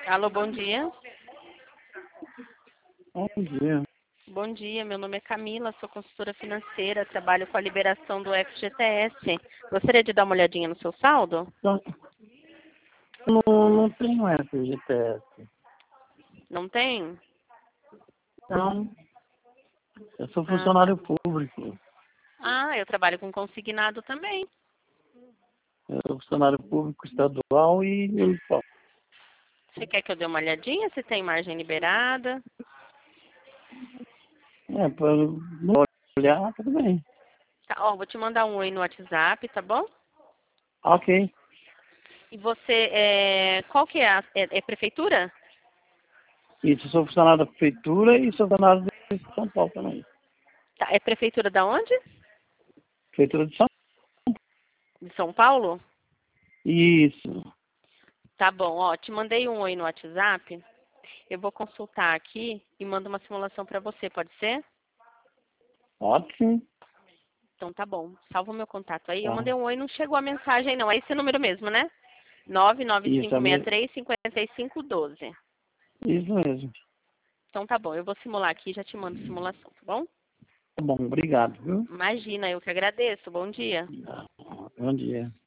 Alô, bom dia. Bom dia. Bom dia, meu nome é Camila, sou consultora financeira, trabalho com a liberação do FGTS. Gostaria de dar uma olhadinha no seu saldo? Então, não tenho FGTS. Não tem? Então, eu sou Ah, tá. funcionário público. Eu trabalho com consignado também. Eu sou funcionário público estadual e municipal. Você quer que eu dê uma olhadinha se tem margem liberada? Para não olhar, tudo bem. Tá, ó, vou te mandar um oi no WhatsApp, tá bom? Ok. E você, qual que é é prefeitura? Isso, eu sou funcionário da prefeitura e sou funcionário de São Paulo também. Tá, é prefeitura da onde? Prefeitura de São Paulo. De São Paulo? Isso. Tá bom, ó, te mandei um oi no WhatsApp. Eu vou consultar aqui e mando uma simulação para você, pode ser? Ótimo. Então tá bom. Salva o meu contato aí. Eu Tá. mandei um oi, não chegou a mensagem não. É esse número mesmo, né? Isso, 99563-5512. isso mesmo. Então tá bom. Eu vou simular aqui e já te mando simulação, tá bom? Tá bom, obrigado, viu? Imagina, eu que agradeço. Bom dia. Bom dia.